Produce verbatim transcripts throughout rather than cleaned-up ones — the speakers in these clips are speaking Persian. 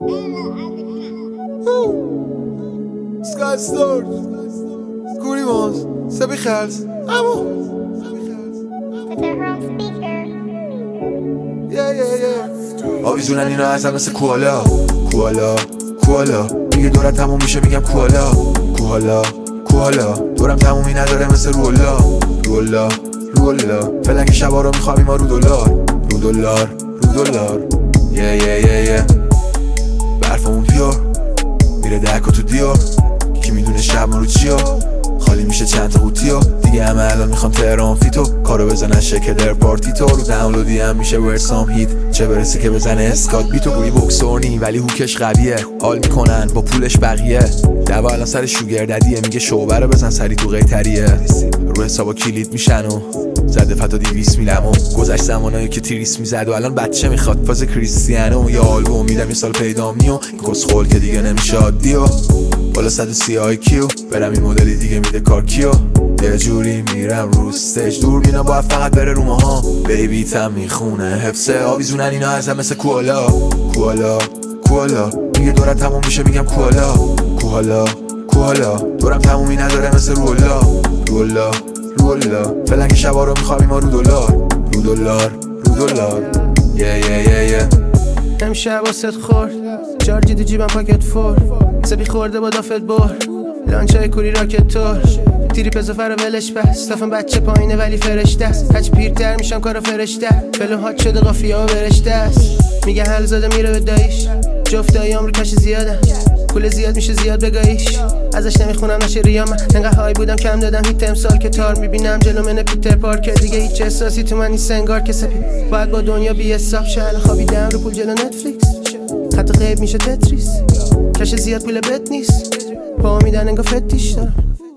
Sky Storch Koeri Mons Sebi Khals Amo Yeah yeah yeah آویزونن اینا ازم مثل کوالا کوالا کوالا میگه دورت تموم میشه میگم کوالا کوالا کوالا دورم تمومی نداره مثل رولا رولا رولا فعلا که شبا رو میخوابیم ما رو دلار رو دلار رو دلار یه یه یه یه برفمون پیور میره دکا تو دیار کی میدونه شب ما رو چیا خالی میشه چند تا قوطیو دیگه همه الان میخوام تهران فیتو کارو بزنن شکل در پارتی تو رو دانلودی هم میشه ورسام هیت چه برسه که بزنه اسکات بیتو گویی بوکسورنی ولی هوکش قویه حال میکنن با پولش بقیه دوا الان سر شوگر ددیه میگه شعبه رو بزن سری تو قیتریه رو حسابا کلید میشن و زده فتا دیویس میلم و گذشت زمانایی که تیریس میزد و الان بچه میخواد فاز کریستیانو یا آلبوم میدم یه سال پیدا میو کسخول که دیگه نمیشه عادیو بالا صد و سی آی کیو برم این مدلی دیگه میده کار کیو یه جوری میرم رو استیج دور بینا باید فقط بره رو ماها بیبی تم میخونه حفظه آویزونن اینا ازم مثل کوالا کوالا کوالا میگه دورت تموم میشه میگم کوالا کوالا کوالا دورم تمومی نداره مثل رولا رولا رولا فعلا که شبا رو میخوابیم ما رو دلار رو دلار رو دلار یه یه یه یه امشب واسه خورد جارجی تو جیبم پاکت فور سبی خورده با دافت بر لانچای کوری راکت تور تیری پزوفر و ولش بس تافم بچه پایینه ولی فرشته است هرچی پیرتر میشم کارو فرشته فلو هات شده قافیه ها برشته است میگه حل زاده میره به دایش جفت دایی آمریکاش زیاده پول زیاد میشه زیاد بگاهیش ازش نمیخونم نشه ریام انقدر های بودم کم دادم هیت امسال که تار میبینم جلو من پیتر پارکر دیگه هیچ احساسی تو من نیست انگار که سپی باید با دنیا بی حساب شه خوابیدم رو پول جلو نتفلیکس حتی غیب میشه تتریس کش زیاد پول بد نیست پا میدن انگار فتیش دارم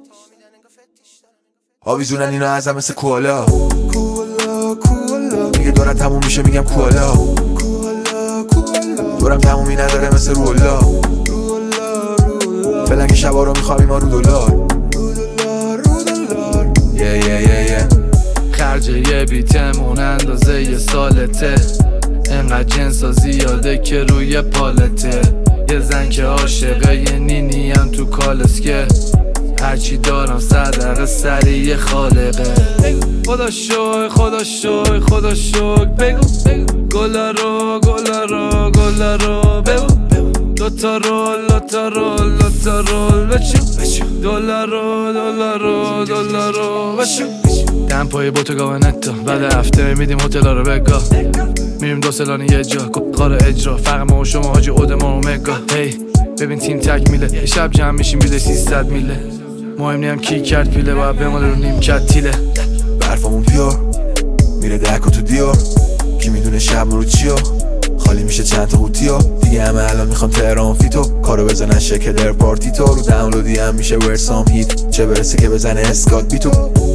آویزونن اینا ازم مثل کوالا کوالا کوالا میگه دورت تموم میشه میگم کوالا کوالا کوالا دورم تمومی نداره مثل رولا رولا رولا فعلا که شبا رو میخوابیم ما رو دلار رو دلار رو دلار یه یه یه یه خرج یه بیتمون اندازه یه سالته انقدر جنسا زیاده که روی پالته یه زن که عاشقه یه نینی هم تو کالسکه هرچی دارم صدقه سریع خالقه خدا شوی خدا شوی خدا شوی بگو گلا رو گلا رو گلا رو بگو دوتا رول دوتا رول دوتا رول بچو دلار رو دلار رو دلار رو بچو دم پای بوتو گاونتو بعد هفته میدیم هتل رو بگاه میریم دو سلانی یه جا قار اجرا فرق ما و شما حاجی اودمان اومگا هی ببین تیم تک میله یه شب جمع میشیم بیده سیصد میله مهم نیم کی کرد پیله باید بماله رو نیم کت تیله برفمون پیور میره دکا تو دیار کی میدونه شب ما رو چیا خالی میشه چند تا قوطیو دیگه همه الان میخوام تهران فیتو کارو بزنن شکل در پارتی تو رو دانلودی هم میشه ورسام هیت چه برسه که بزنه اسکات بیتو